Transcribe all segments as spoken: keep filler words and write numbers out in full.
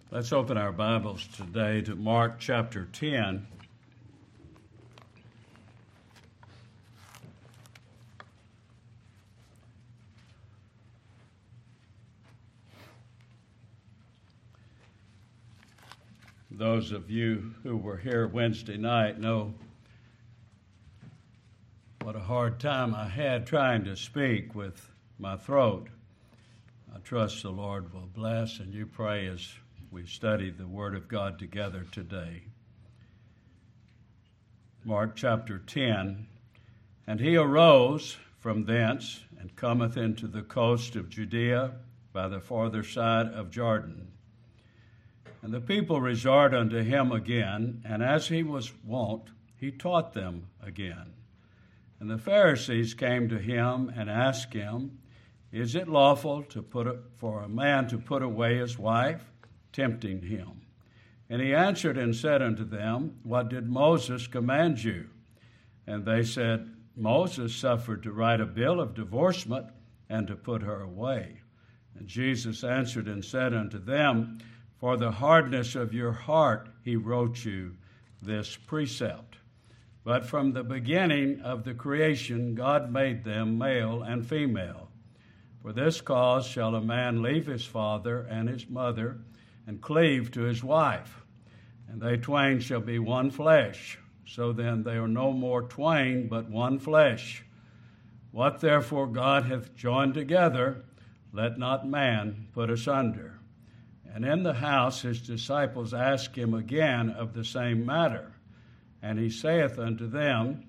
Let's open our Bibles today to Mark chapter ten. Those of you who were here Wednesday night know what a hard time I had trying to speak with my throat. I trust the Lord will bless, and you pray as we study the Word of God together today. Mark chapter ten. And he arose from thence, and cometh into the coast of Judea by the farther side of Jordan. And the people resort unto him again, and as he was wont, he taught them again. And the Pharisees came to him and asked him, Is it lawful to put a, for a man to put away his wife? Tempting him. And he answered and said unto them, What did Moses command you? And they said, Moses suffered to write a bill of divorcement and to put her away. And Jesus answered and said unto them, For the hardness of your heart he wrote you this precept. But from the beginning of the creation God made them male and female. For this cause shall a man leave his father and his mother, and cleave to his wife, and they twain shall be one flesh. So then they are no more twain, but one flesh. What therefore God hath joined together, let not man put asunder. And in the house his disciples asked him again of the same matter. And he saith unto them,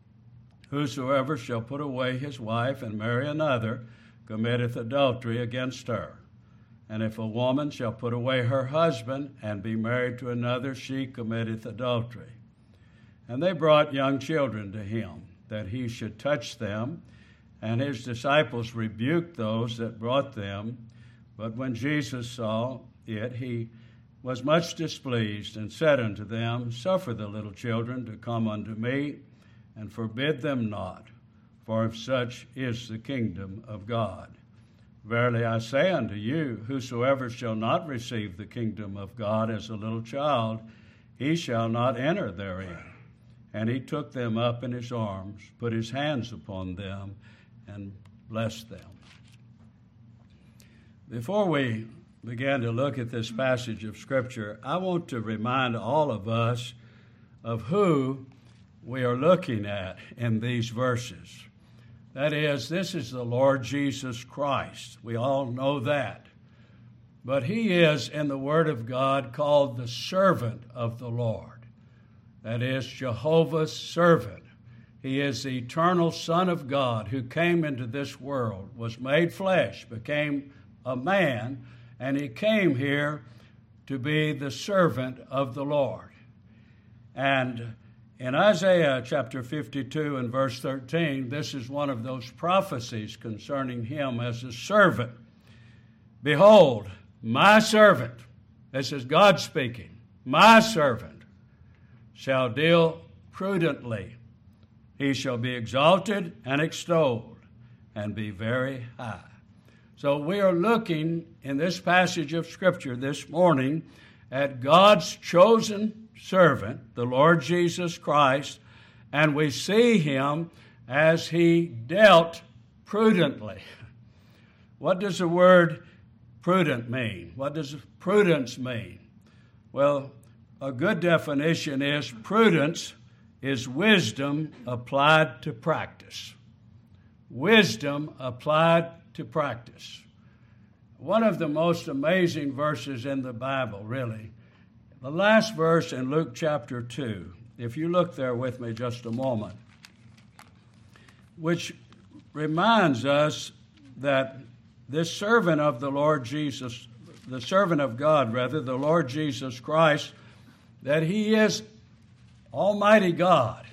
Whosoever shall put away his wife and marry another, committeth adultery against her. And if a woman shall put away her husband and be married to another, she committeth adultery. And they brought young children to him, that he should touch them. And his disciples rebuked those that brought them. But when Jesus saw it, he was much displeased, and said unto them, Suffer the little children to come unto me, and forbid them not, for of such is the kingdom of God. Verily I say unto you, whosoever shall not receive the kingdom of God as a little child, he shall not enter therein. And he took them up in his arms, put his hands upon them, and blessed them. Before we begin to look at this passage of Scripture, I want to remind all of us of who we are looking at in these verses. That is, this is the Lord Jesus Christ. We all know that. But he is, in the Word of God, called the servant of the Lord. That is, Jehovah's servant. He is the eternal Son of God who came into this world, was made flesh, became a man, and he came here to be the servant of the Lord. And in Isaiah chapter fifty-two and verse thirteen, this is one of those prophecies concerning him as a servant. Behold, my servant, this is God speaking, my servant shall deal prudently. He shall be exalted and extolled and be very high. So we are looking in this passage of Scripture this morning at God's chosen servant, the Lord Jesus Christ, and we see him as he dealt prudently. What does the word prudent mean? What does prudence mean? Well, a good definition is prudence is wisdom applied to practice. Wisdom applied to practice. One of the most amazing verses in the Bible, really. The last verse in Luke chapter two, if you look there with me just a moment, which reminds us that this servant of the Lord Jesus, the servant of God, rather, the Lord Jesus Christ, that he is Almighty God.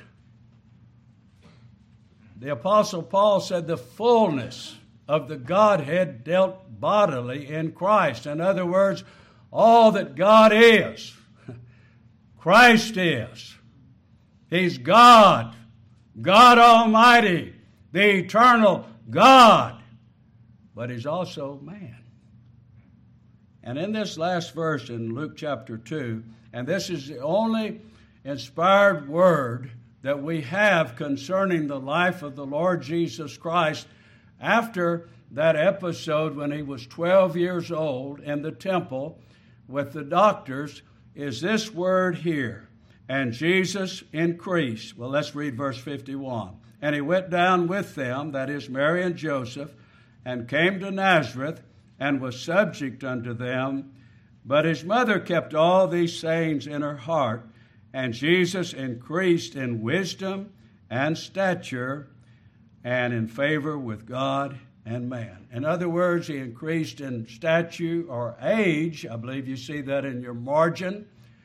The Apostle Paul said the fullness of the Godhead dealt bodily in Christ. In other words, all that God is, Christ is. He's God, God Almighty, the eternal God. But he's also man. And in this last verse in Luke chapter two, and this is the only inspired word that we have concerning the life of the Lord Jesus Christ after that episode when he was twelve years old in the temple with the doctors, is this word here. And Jesus increased. Well, let's read verse fifty-one. And he went down with them, that is Mary and Joseph, and came to Nazareth, and was subject unto them. But his mother kept all these sayings in her heart. And Jesus increased in wisdom and stature and in favor with God and man. In other words, he increased in stature or age. I believe you see that in your margin.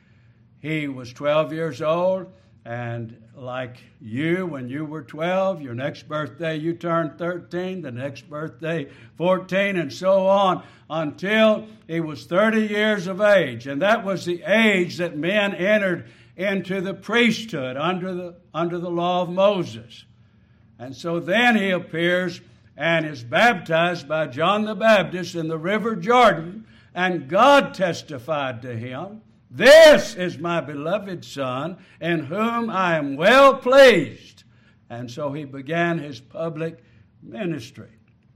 He was twelve years old, and like you, when you were twelve, your next birthday you turned thirteen, the next birthday fourteen, and so on, until he was thirty years of age. And that was the age that men entered into the priesthood under the, under the law of Moses. And so then he appears and is baptized by John the Baptist in the river Jordan, and God testified to him, "This is my beloved Son, in whom I am well pleased." And so he began his public ministry.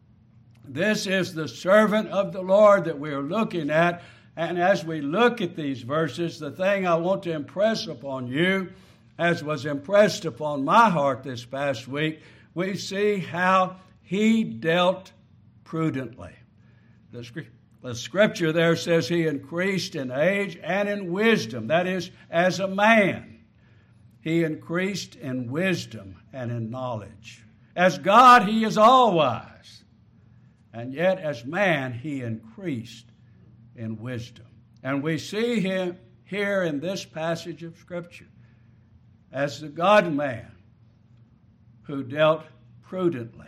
This is the servant of the Lord that we are looking at. And as we look at these verses, the thing I want to impress upon you, as was impressed upon my heart this past week, we see how he dealt prudently. The scripture The scripture there says he increased in age and in wisdom. That is, as a man, he increased in wisdom and in knowledge. As God, he is all wise. And yet, as man, he increased in wisdom. And we see him here in this passage of scripture as the God-man who dealt prudently.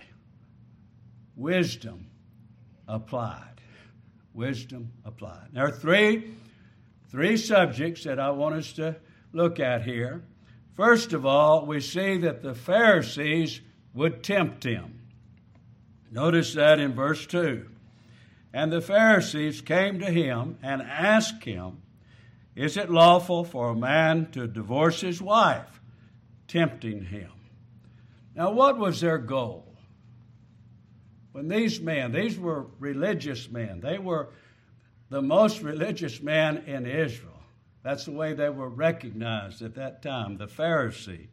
Wisdom applied. Wisdom applied. There are three, three subjects that I want us to look at here. First of all, we see that the Pharisees would tempt him. Notice that in verse two. And the Pharisees came to him and asked him, "Is it lawful for a man to divorce his wife?" Tempting him. Now, what was their goal? When these men, these were religious men, they were the most religious men in Israel. That's the way they were recognized at that time, the Pharisees.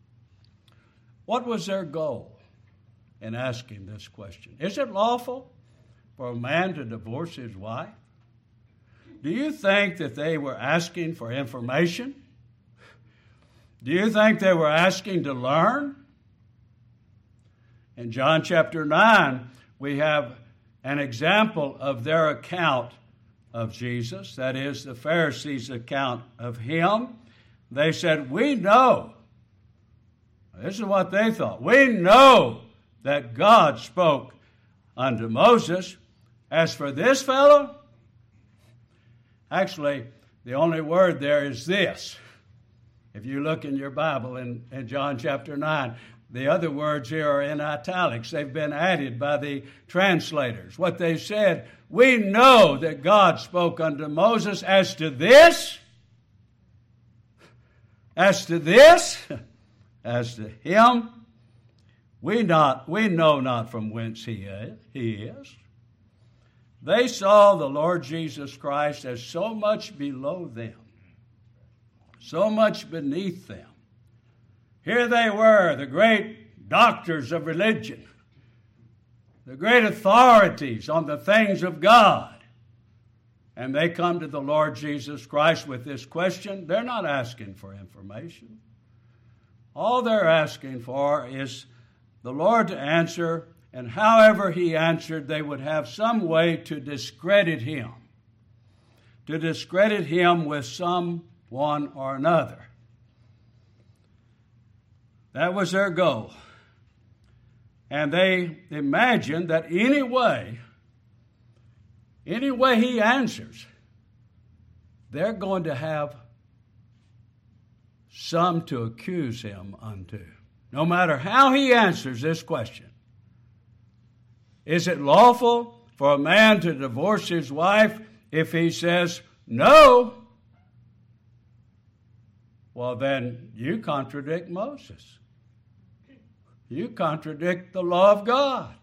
What was their goal in asking this question? Is it lawful for a man to divorce his wife? Do you think that they were asking for information? Do you think they were asking to learn? In John chapter nine, we have an example of their account of Jesus. That is, the Pharisees' account of him. They said, "We know." This is what they thought. "We know that God spoke unto Moses. As for this fellow," actually, the only word there is "this." If you look in your Bible in, in John chapter nine, the other words here are in italics. They've been added by the translators. What they said, "We know that God spoke unto Moses. As to this, as to this, as to him, we not we know not from whence he is, he is." They saw the Lord Jesus Christ as so much below them, so much beneath them. Here they were, the great doctors of religion, the great authorities on the things of God. And they come to the Lord Jesus Christ with this question. They're not asking for information. All they're asking for is the Lord to answer, and however he answered, they would have some way to discredit him, to discredit him with someone or another. That was their goal. And they imagined that any way, any way he answers, they're going to have some to accuse him unto. No matter how he answers this question. Is it lawful for a man to divorce his wife? If he says no, well, then you contradict Moses. You contradict the law of God.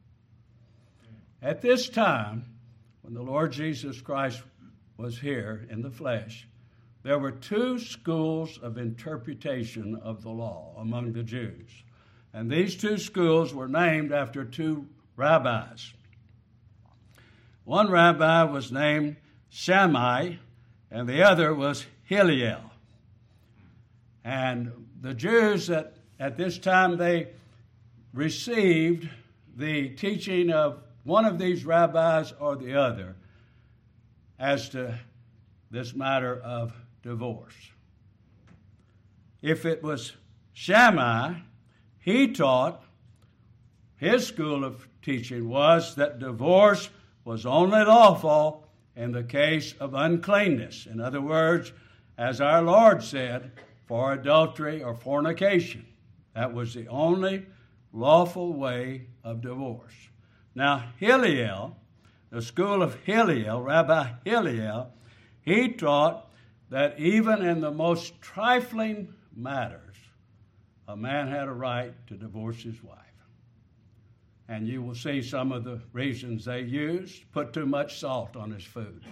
At this time, when the Lord Jesus Christ was here in the flesh, there were two schools of interpretation of the law among the Jews. And these two schools were named after two rabbis. One rabbi was named Shammai, and the other was Hillel. And the Jews at, at this time, they received the teaching of one of these rabbis or the other as to this matter of divorce. If it was Shammai, he taught, his school of teaching was that divorce was only lawful in the case of uncleanness. In other words, as our Lord said, for adultery or fornication. That was the only lawful way of divorce. Now, Hillel, the school of Hillel, Rabbi Hillel, he taught that even in the most trifling matters, a man had a right to divorce his wife. And you will see some of the reasons they used: put too much salt on his food,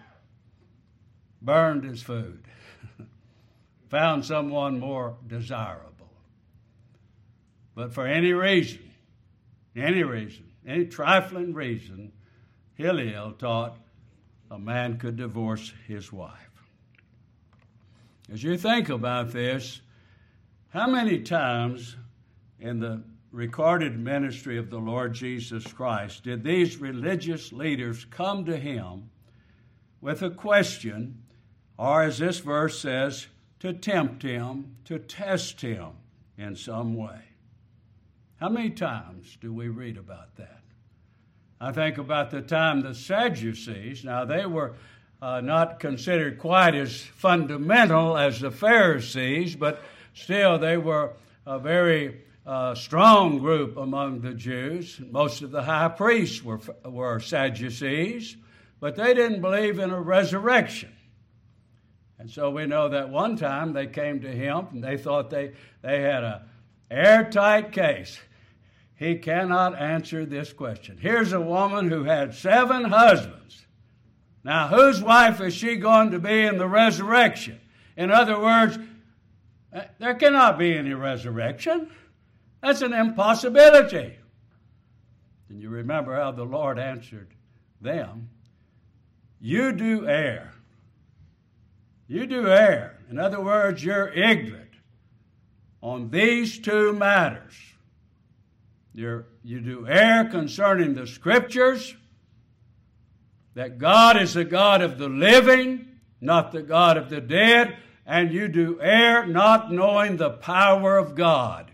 burned his food, found someone more desirable. But for any reason, any reason, any trifling reason, Hillel taught a man could divorce his wife. As you think about this, how many times in the recorded ministry of the Lord Jesus Christ did these religious leaders come to him with a question, or as this verse says, to tempt him, to test him in some way? How many times do we read about that? I think about the time the Sadducees, now they were uh, not considered quite as fundamental as the Pharisees, but still they were a very uh, strong group among the Jews. Most of the high priests were, were Sadducees, but they didn't believe in a resurrection. And so we know that one time they came to him and they thought they, they had an airtight case. He cannot answer this question. Here's a woman who had seven husbands. Now, whose wife is she going to be in the resurrection? In other words, there cannot be any resurrection. That's an impossibility. And you remember how the Lord answered them. You do err. You do err. In other words, you're ignorant on these two matters. You're, you do err concerning the Scriptures, that God is the God of the living, not the God of the dead, and you do err not knowing the power of God.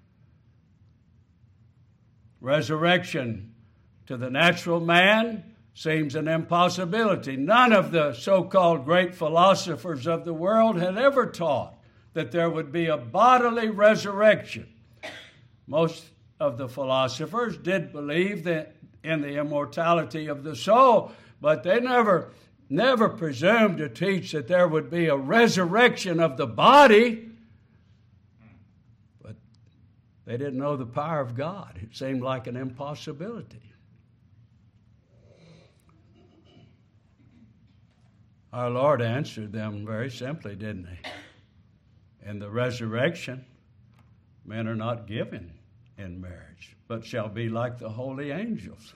Resurrection to the natural man seems an impossibility. None of the so-called great philosophers of the world had ever taught that there would be a bodily resurrection. Most of the philosophers did believe that in the immortality of the soul, but they never, never presumed to teach that there would be a resurrection of the body. But they didn't know the power of God. It seemed like an impossibility. Our Lord answered them very simply, didn't he? In the resurrection, men are not given in marriage, but shall be like the holy angels.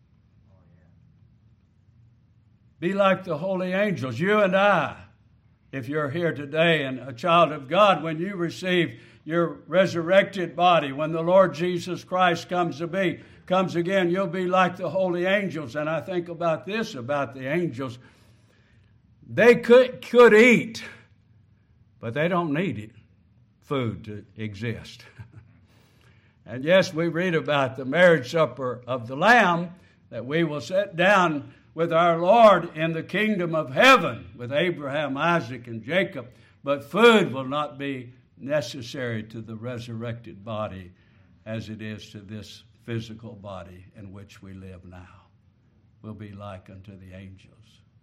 Be like the holy angels. You and I, if you're here today and a child of God, when you receive your resurrected body, when the Lord Jesus Christ comes to be, comes again, you'll be like the holy angels. And I think about this, about the angels. They could, could eat, but they don't need it, food to exist. And yes, we read about the marriage supper of the Lamb, that we will sit down with our Lord in the kingdom of heaven with Abraham, Isaac, and Jacob. But food will not be necessary to the resurrected body as it is to this physical body in which we live now. We'll be like unto the angels.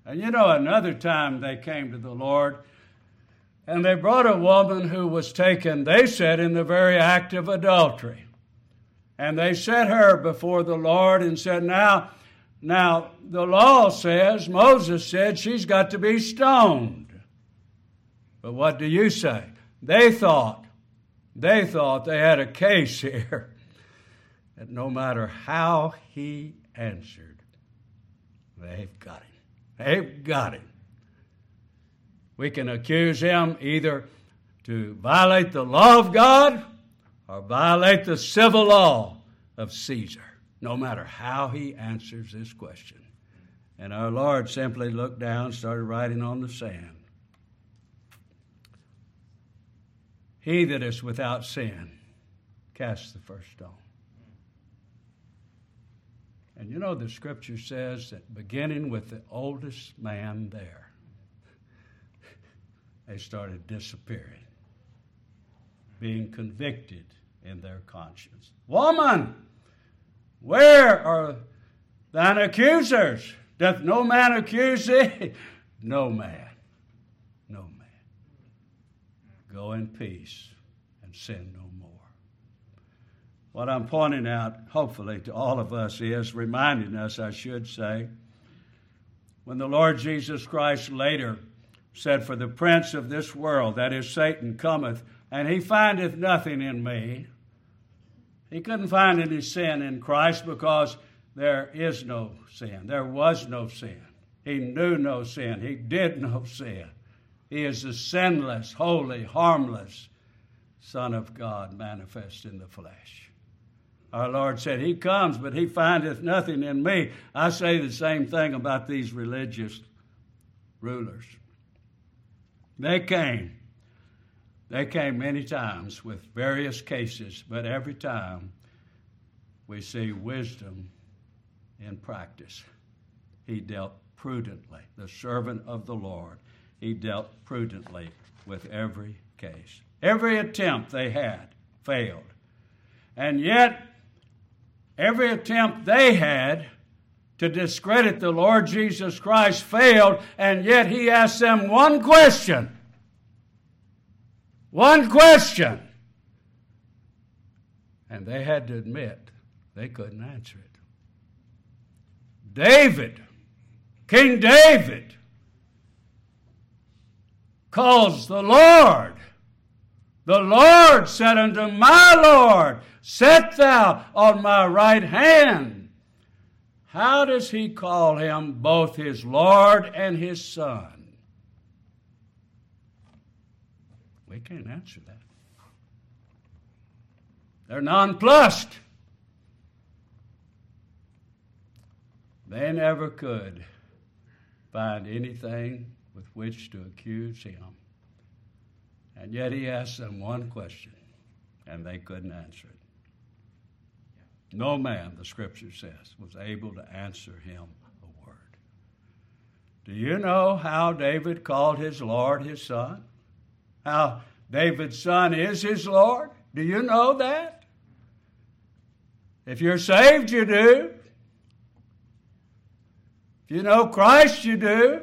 And you know, another time they came to the Lord, and they brought a woman who was taken, they said, in the very act of adultery. And they set her before the Lord and said, now, now the law says, Moses said, she's got to be stoned. But what do you say? They thought, they thought they had a case here that no matter how he answered, they've got him. They've got him. We can accuse him either to violate the law of God or violate the civil law of Caesar, no matter how he answers this question. And our Lord simply looked down, started writing on the sand. He that is without sin, cast the first stone. And you know, the scripture says that beginning with the oldest man there, they started disappearing, being convicted in their conscience. Woman, where are thine accusers? Doth no man accuse thee? No man. No man. Go in peace and sin no more. What I'm pointing out, hopefully, to all of us is, reminding us, I should say, when the Lord Jesus Christ later said, for the prince of this world, that is Satan, cometh, and he findeth nothing in me. He couldn't find any sin in Christ because there is no sin. There was no sin. He knew no sin. He did no sin. He is the sinless, holy, harmless Son of God manifest in the flesh. Our Lord said, he comes, but he findeth nothing in me. I say the same thing about these religious rulers. They came. They came many times with various cases, but every time we see wisdom in practice. He dealt prudently. The servant of the Lord, he dealt prudently with every case. Every attempt they had failed. And yet, every attempt they had to discredit the Lord Jesus Christ failed, and yet he asked them one question. One question. And they had to admit they couldn't answer it. David, King David, calls the Lord. The Lord said unto my Lord, sit thou on my right hand. How does he call him both his Lord and his Son? We can't answer that. They're nonplussed. They never could find anything with which to accuse him. And yet he asked them one question, and they couldn't answer it. No man, the scripture says, was able to answer him a word. Do you know how David called his Lord his Son? How David's son is his Lord? Do you know that? If you're saved, you do. If you know Christ, you do.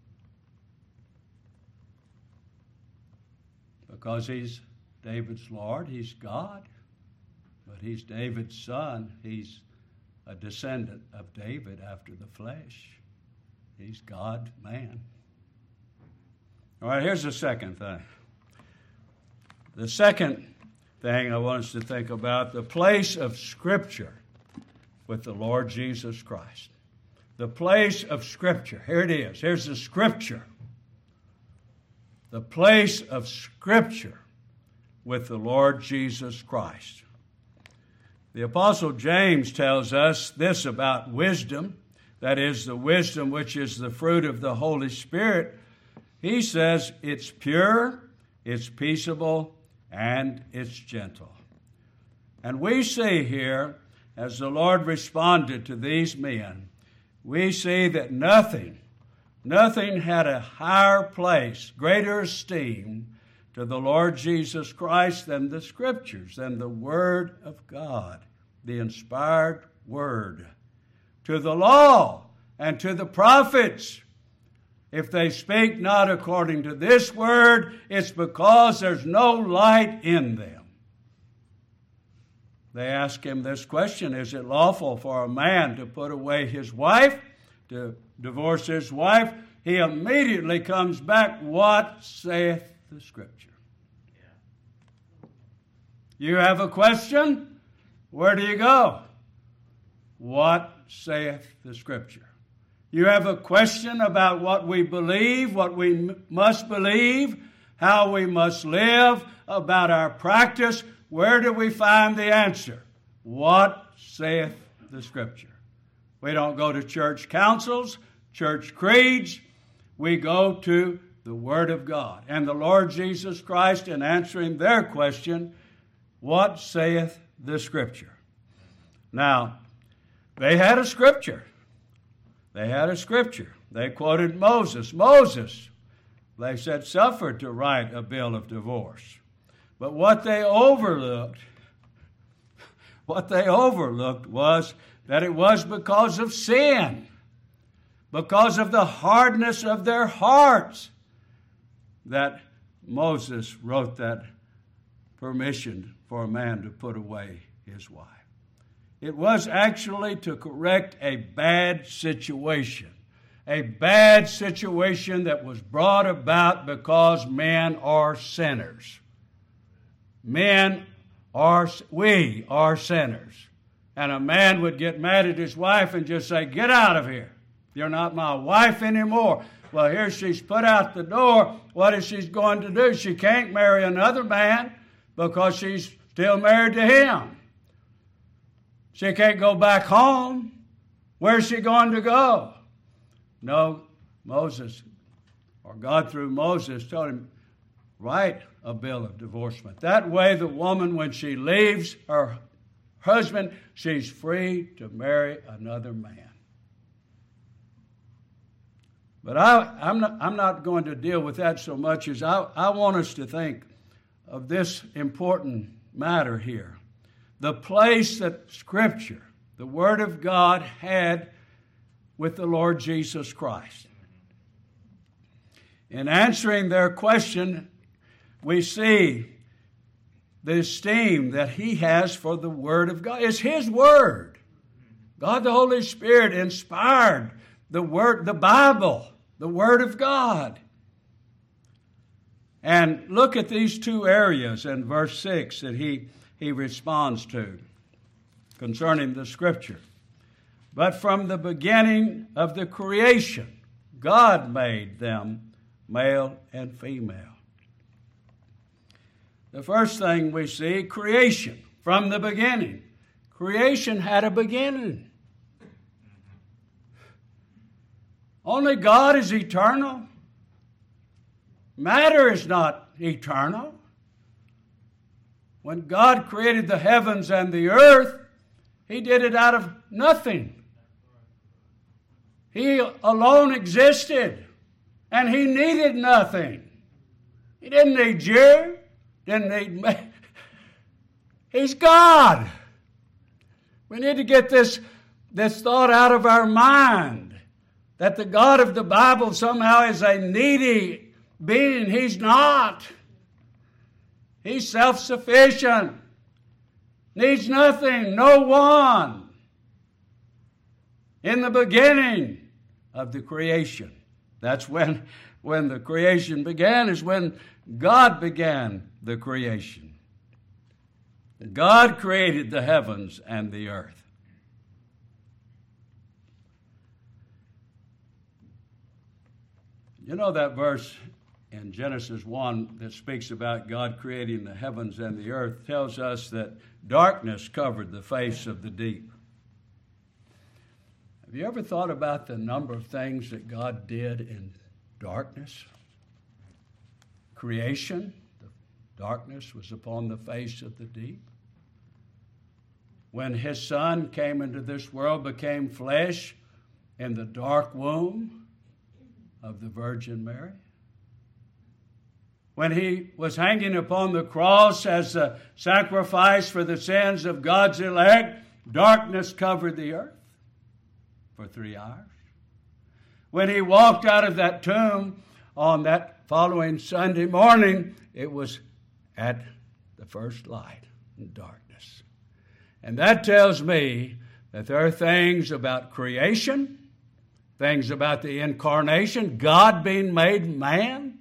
Because he's David's Lord, he's God. But he's David's son. He's a descendant of David after the flesh. He's God, man. All right, here's the second thing. The second thing I want us to think about, the place of Scripture with the Lord Jesus Christ. The place of Scripture. Here it is. Here's the Scripture. The place of Scripture with the Lord Jesus Christ. The Apostle James tells us this about wisdom, that is, the wisdom which is the fruit of the Holy Spirit. He says it's pure, it's peaceable, and it's gentle. And we see here, as the Lord responded to these men, we see that nothing, nothing had a higher place, greater esteem to the Lord Jesus Christ than the Scriptures, than the Word of God, the inspired Word. To the law and to the prophets, If they speak not according to this word, it's because there's no light in them. They ask him this question: is it lawful for a man to put away his wife, to divorce his wife? He immediately comes back, what saith the Scripture? Yeah. You have a question? Where do you go? What saith the Scripture? You have a question about what we believe, what we m- must believe, how we must live, about our practice. Where do we find the answer? What saith the Scripture? We don't go to church councils, church creeds. We go to the Word of God. And the Lord Jesus Christ, in answering their question, what saith the Scripture? Now, they had a Scripture. They had a Scripture. They quoted Moses. Moses, they said, suffered to write a bill of divorce. But what they overlooked, what they overlooked was that it was because of sin, because of the hardness of their hearts, that Moses wrote that permission for a man to put away his wife. It was actually to correct a bad situation, a bad situation that was brought about because men are sinners. Men are, we are sinners. And a man would get mad at his wife and just say, get out of here. You're not my wife anymore. Well, here she's put out the door. What is she going to do? She can't marry another man because she's still married to him. She can't go back home. Where's she going to go? No, Moses, or God through Moses, told him, write a bill of divorcement. That way the woman, when she leaves her husband, she's free to marry another man. But I, I'm, not, I'm not going to deal with that so much as I, I want us to think of this important matter here. The place that Scripture, the Word of God, had with the Lord Jesus Christ. In answering their question, we see the esteem that he has for the Word of God. It's his Word. God the Holy Spirit inspired the Word, the Bible, the Word of God. And look at these two areas in verse six that he, he responds to concerning the Scripture. But from the beginning of the creation, God made them male and female. The first thing we see, creation, from the beginning. Creation had a beginning. Only God is eternal. Matter is not eternal. When God created the heavens and the earth, He did it out of nothing. He alone existed, and He needed nothing. He didn't need you. Didn't need me. He's God. We need to get this, this thought out of our mind, that the God of the Bible somehow is a needy being. He's not. He's self-sufficient. Needs nothing, no one. In the beginning of the creation. That's when, when the creation began, is when God began the creation. God created the heavens and the earth. You know that verse in Genesis one that speaks about God creating the heavens and the earth tells us that darkness covered the face of the deep. Have you ever thought about the number of things that God did in darkness? Creation, the darkness was upon the face of the deep. When His Son came into this world, became flesh in the dark womb of the Virgin Mary. When He was hanging upon the cross as a sacrifice for the sins of God's elect, darkness covered the earth for three hours. When he walked out of that tomb on that following Sunday morning, it was at the first light in darkness. And that tells me that there are things about creation, things about the incarnation, God being made man,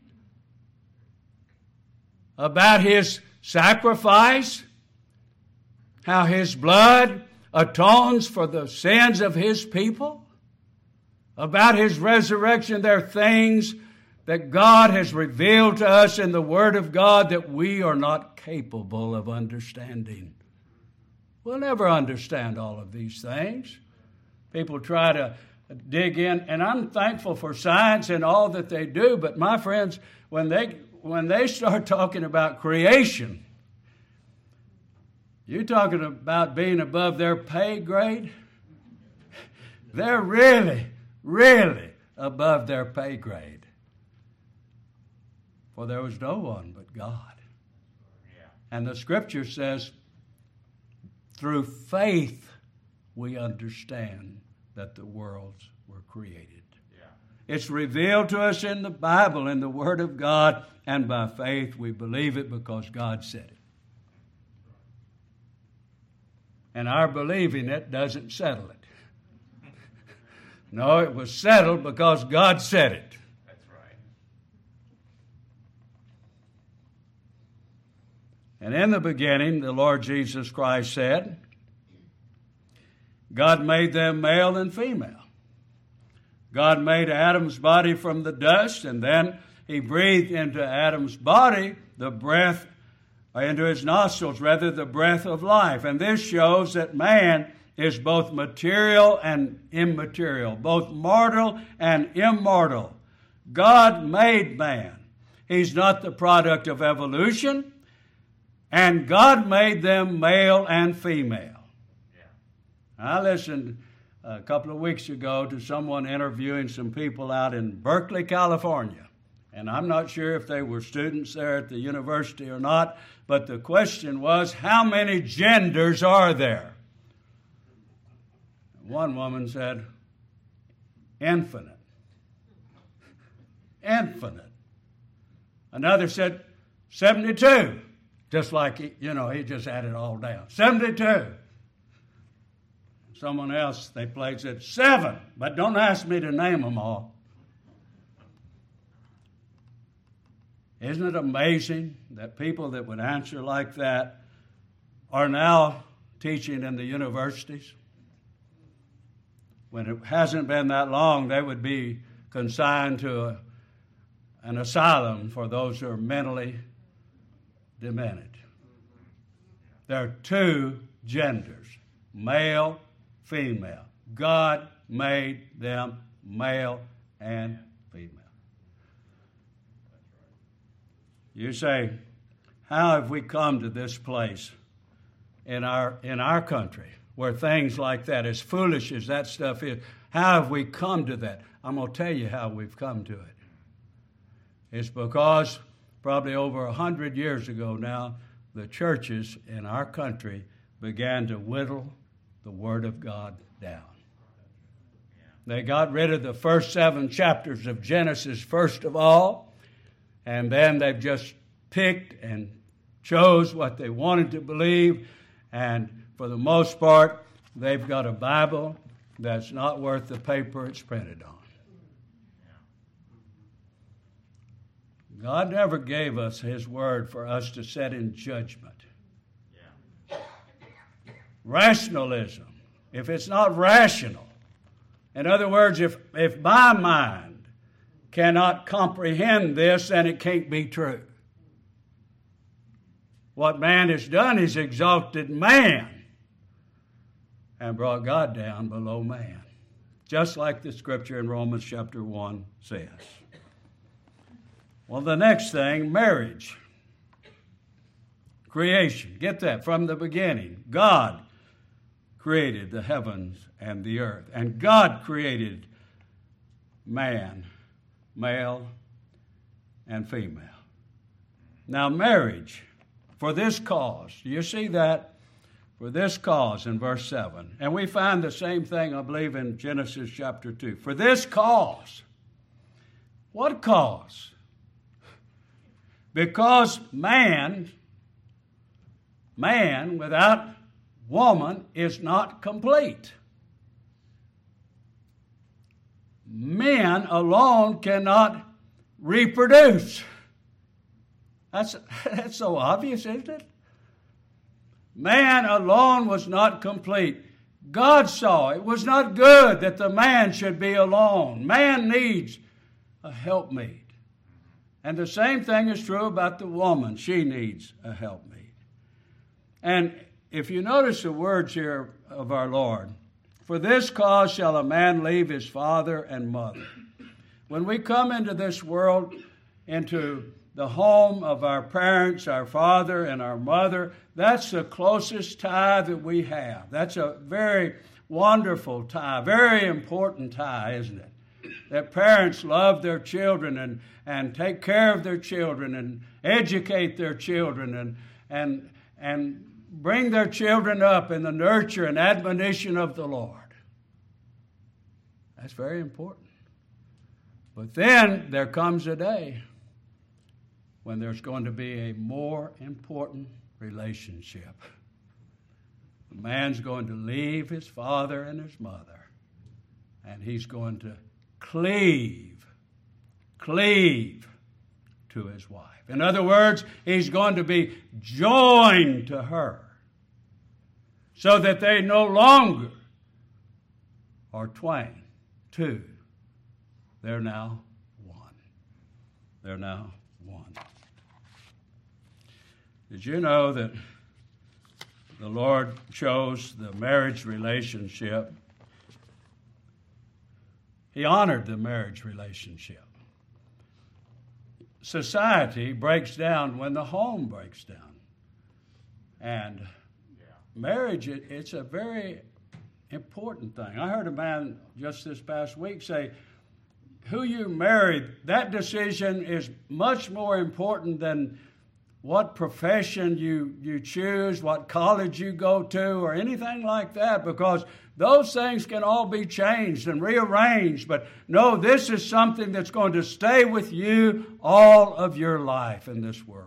about his sacrifice, how his blood atones for the sins of his people, about his resurrection. There are things that God has revealed to us in the Word of God that we are not capable of understanding. We'll never understand all of these things. People try to dig in, and I'm thankful for science and all that they do, but my friends, when they when they start talking about creation, you're talking about being above their pay grade? They're really, really above their pay grade. For there was no one but God. Yeah. And the Scripture says, through faith we understand that the worlds were created. Yeah. It's revealed to us in the Bible, in the Word of God, and by faith we believe it because God said it. And our believing it doesn't settle it. No, it was settled because God said it. That's right. And in the beginning, the Lord Jesus Christ said, God made them male and female. God made Adam's body from the dust, and then he breathed into Adam's body the breath, into his nostrils, rather, the breath of life. And this shows that man is both material and immaterial, both mortal and immortal. God made man. He's not the product of evolution, and God made them male and female. Yeah. I listened a couple of weeks ago to someone interviewing some people out in Berkeley, California. And I'm not sure if they were students there at the university or not, but the question was, how many genders are there? One woman said, infinite. Infinite. Another said, seventy-two. Just like, he, you know, he just had it all down. seventy-two. Someone else they played said, seven. But don't ask me to name them all. Isn't it amazing that people that would answer like that are now teaching in the universities? When it hasn't been that long, they would be consigned to a, an asylum for those who are mentally demented. There are two genders, male, female. God made them male and female. You say, how have we come to this place in our in our country where things like that, as foolish as that stuff is, how have we come to that? I'm going to tell you how we've come to it. It's because probably over a hundred years ago now, the churches in our country began to whittle the Word of God down. They got rid of the first seven chapters of Genesis first of all, and then they've just picked and chose what they wanted to believe, and for the most part, they've got a Bible that's not worth the paper it's printed on. God never gave us His Word for us to set in judgment. Yeah. Rationalism, if it's not rational, in other words, if, if my mind cannot comprehend this, then it can't be true. What man has done is exalted man and brought God down below man, just like the scripture in Romans chapter one says. Well, the next thing, marriage. Creation. Get that from the beginning. God created the heavens and the earth, and God created man, male and female. Now, marriage, for this cause, you see that For this cause, in verse seven, and we find the same thing, I believe, in Genesis chapter two. For this cause. What cause? Because man, man without woman is not complete. Men alone cannot reproduce. That's, that's so obvious, isn't it? Man alone was not complete. God saw it was not good that the man should be alone. Man needs a helpmeet. And the same thing is true about the woman. She needs a helpmeet. And if you notice the words here of our Lord, for this cause shall a man leave his father and mother. When we come into this world, into the home of our parents, our father and our mother, that's the closest tie that we have. That's a very wonderful tie, very important tie, isn't it? That parents love their children and, and take care of their children and educate their children and, and, and bring their children up in the nurture and admonition of the Lord. That's very important. But then there comes a day when there's going to be a more important relationship. The man's going to leave his father and his mother, and he's going to cleave, cleave to his wife. In other words, he's going to be joined to her so that they no longer are twain, two. They're now one. They're now one. Did you know that the Lord chose the marriage relationship? He honored the marriage relationship. Society breaks down when the home breaks down. And yeah. marriage, it, it's a very important thing. I heard a man just this past week say, who you marry, that decision is much more important than what profession you, you choose, what college you go to, or anything like that, because those things can all be changed and rearranged. But no, this is something that's going to stay with you all of your life in this world.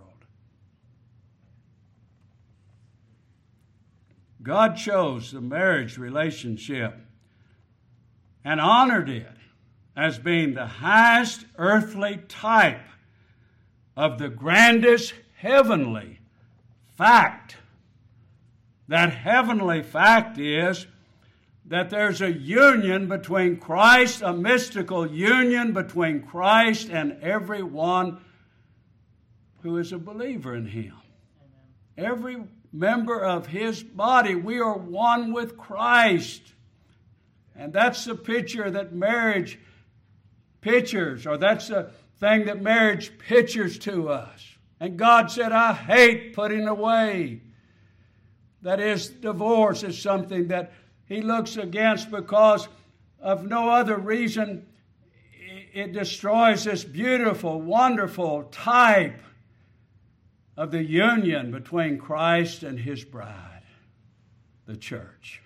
God chose the marriage relationship and honored it as being the highest earthly type of the grandest heavenly fact. That heavenly fact is that there's a union between Christ, a mystical union between Christ and everyone who is a believer in Him. Amen. Every member of His body, we are one with Christ. And that's the picture that marriage pictures, or that's the thing that marriage pictures to us. And God said, I hate putting away. That is, divorce is something that He looks against because of no other reason. It destroys this beautiful, wonderful type of the union between Christ and His bride, the church.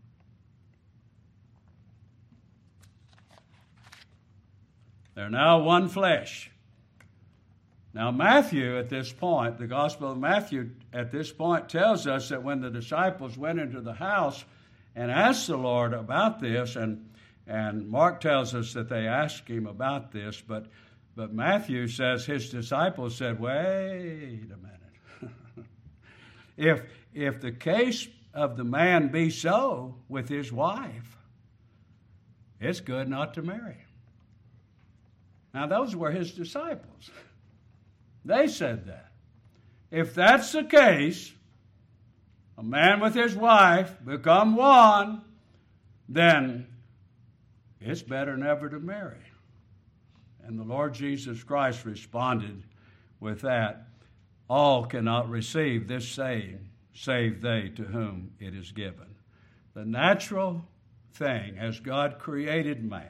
They're now one flesh. Now, Matthew at this point, the Gospel of Matthew at this point tells us that when the disciples went into the house and asked the Lord about this, and, and Mark tells us that they asked Him about this, but, but Matthew says His disciples said, wait a minute. if, if the case of the man be so with his wife, it's good not to marry. Now, those were His disciples. They said that. If that's the case, a man with his wife become one, then it's better never to marry. And the Lord Jesus Christ responded with that, all cannot receive this saying, save they to whom it is given. The natural thing, as God created man.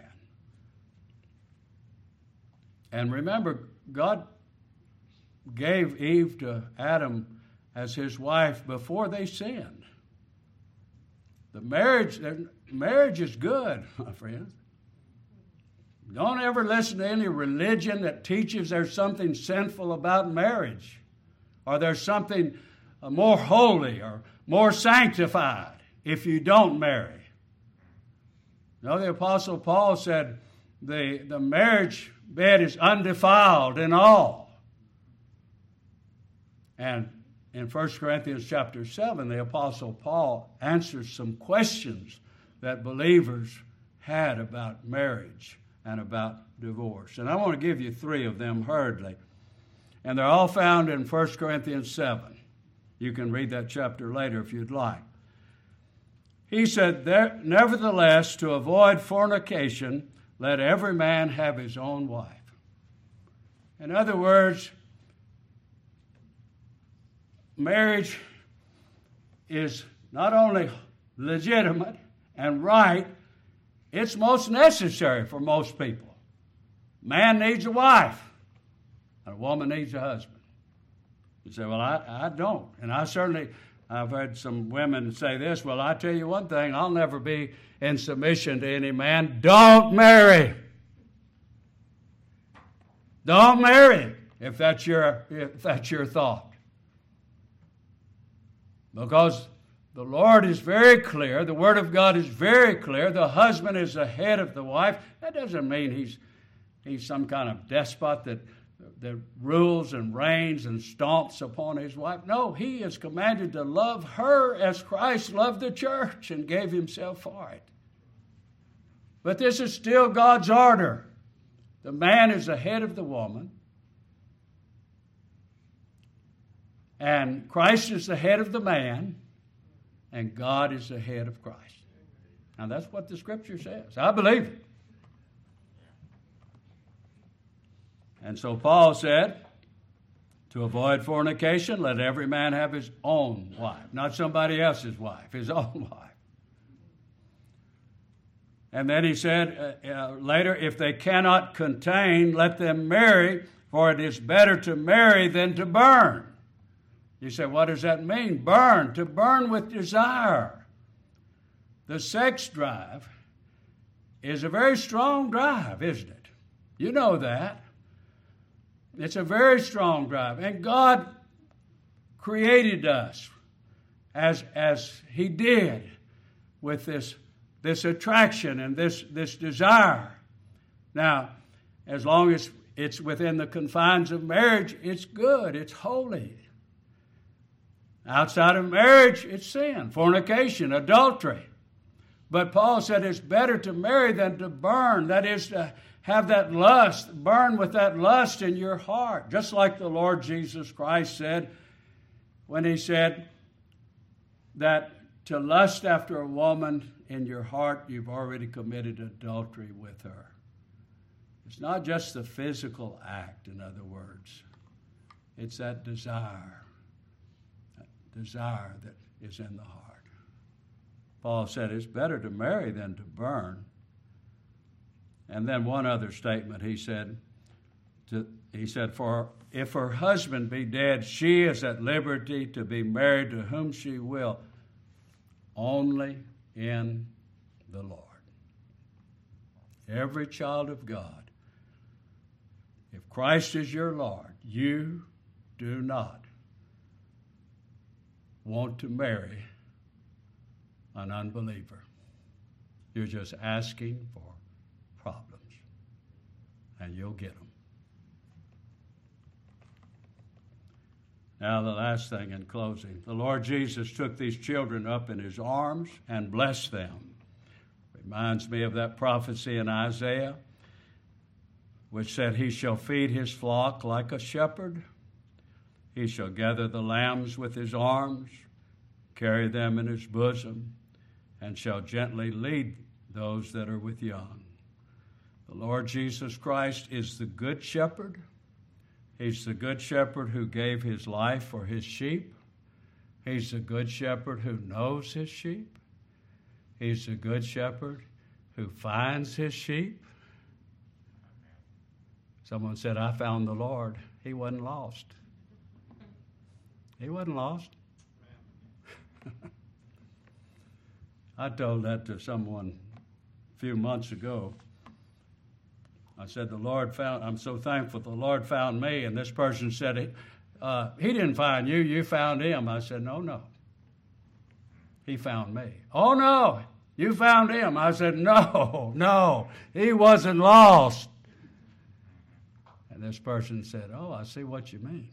And remember, God gave Eve to Adam as his wife before they sinned. The marriage, marriage is good, my friends. Don't ever listen to any religion that teaches there's something sinful about marriage, or there's something more holy or more sanctified if you don't marry. No, the Apostle Paul said the, the marriage bed is undefiled in all. And in First Corinthians chapter seven, the Apostle Paul answers some questions that believers had about marriage and about divorce. And I want to give you three of them hurriedly. And they're all found in First Corinthians seven. You can read that chapter later if you'd like. He said, there, nevertheless, to avoid fornication, let every man have his own wife. In other words, marriage is not only legitimate and right, it's most necessary for most people. Man needs a wife, and a woman needs a husband. You say, well, I, I don't. And I certainly, I've heard some women say this, well, I tell you one thing, I'll never be in submission to any man. Don't marry. Don't marry if that's your, if that's your thought. Because the Lord is very clear, the Word of God is very clear, the husband is the head of the wife. That doesn't mean he's he's some kind of despot that, that rules and reigns and stomps upon his wife. No, he is commanded to love her as Christ loved the church and gave himself for it. But this is still God's order. The man is the head of the woman, and Christ is the head of the man, and God is the head of Christ. Now that's what the Scripture says. I believe it. And so Paul said, to avoid fornication, let every man have his own wife, not somebody else's wife, his own wife. And then he said uh, uh, later, if they cannot contain, let them marry, for it is better to marry than to burn. You say, what does that mean? Burn, to burn with desire. The sex drive is a very strong drive, isn't it? You know that. It's a very strong drive. And God created us as, as He did with this, this attraction and this, this desire. Now, as long as it's within the confines of marriage, it's good, it's holy. Outside of marriage, it's sin, fornication, adultery. But Paul said it's better to marry than to burn. That is to have that lust, burn with that lust in your heart. Just like the Lord Jesus Christ said when He said that to lust after a woman in your heart, you've already committed adultery with her. It's not just the physical act, in other words. It's that desire. desire that is in the heart. Paul said it's better to marry than to burn. And then one other statement, he said, to, he said, for if her husband be dead, she is at liberty to be married to whom she will, only in the Lord. Every child of God, if Christ is your Lord, you do not want to marry an unbeliever. You're just asking for problems, and you'll get them. Now, the last thing in closing. The Lord Jesus took these children up in His arms and blessed them. Reminds me of that prophecy in Isaiah, which said, He shall feed His flock like a shepherd. He shall gather the lambs with His arms, carry them in His bosom, and shall gently lead those that are with young. The Lord Jesus Christ is the good shepherd. He's the good shepherd who gave His life for His sheep. He's the good shepherd who knows His sheep. He's the good shepherd who finds His sheep. Someone said, I found the Lord. He wasn't lost. He wasn't lost. I told that to someone a few months ago. I said, the Lord found, I'm so thankful the Lord found me. And this person said, uh, he didn't find you, you found him. I said, no, no. He found me. Oh, no, you found him. I said, no, no, he wasn't lost. And this person said, oh, I see what you mean.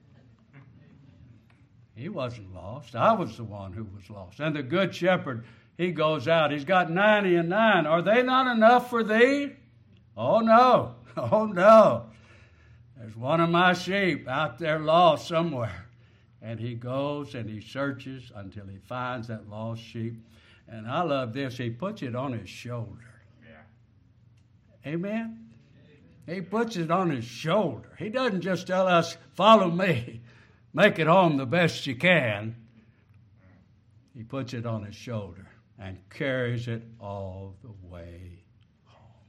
He wasn't lost. I was the one who was lost. And the good shepherd, he goes out. He's got ninety and nine. Are they not enough for thee? Oh, no. Oh, no. There's one of my sheep out there lost somewhere. And he goes and he searches until he finds that lost sheep. And I love this. He puts it on his shoulder. Yeah. Amen? He puts it on his shoulder. He doesn't just tell us, follow me. Make it home the best you can. He puts it on his shoulder and carries it all the way home.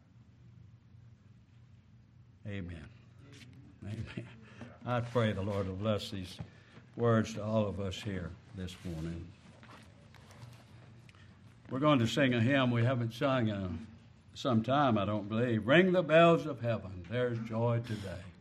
Amen. Amen. I pray the Lord will bless these words to all of us here this morning. We're going to sing a hymn we haven't sung in some time, I don't believe. Ring the bells of heaven. There's joy today.